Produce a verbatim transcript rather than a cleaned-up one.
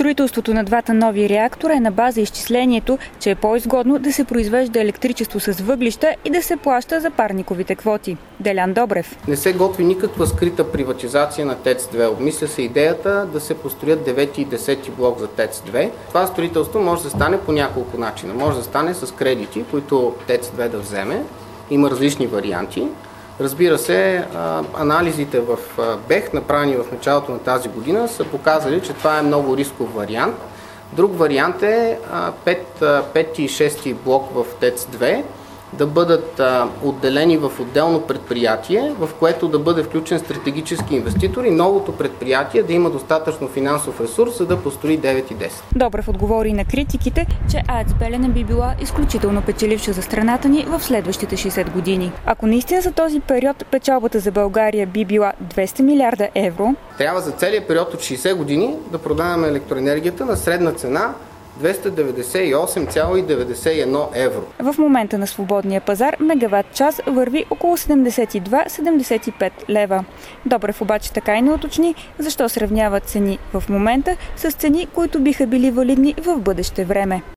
Строителството на двата нови реактора е на база изчислението, че е по-изгодно да се произвежда електричество с въглища и да се плаща за парниковите квоти. Делян Добрев. Не се готви никаква скрита приватизация на ТЕЦ две. Обмисля се идеята да се построят девети и десети блок за ТЕЦ две. Това строителство може да стане по няколко начина. Може да стане с кредити, които ТЕЦ две да вземе. Има различни варианти. Разбира се, анализите в БЕХ, направени в началото на тази година, са показали, че това е много рисков вариант. Друг вариант е пети и шести блок в ТЕЦ две да бъдат отделени в отделно предприятие, в което да бъде включен стратегически инвеститор и новото предприятие да има достатъчно финансов ресурс, за да построи девет и десет. Добрев отговори на критиките, че АЕЦ Белене би била изключително печеливша за страната ни в следващите шейсет години. Ако наистина за този период печалбата за България би била двеста милиарда евро, трябва за целия период от шейсет години да продаваме електроенергията на средна цена двеста деветдесет и осем цяло деветдесет и едно евро. В момента на свободния пазар мегаватт час върви около седемдесет и два - седемдесет и пет лева. Добрев обаче така и не уточни защо сравнява цени в момента с цени, които биха били валидни в бъдеще време.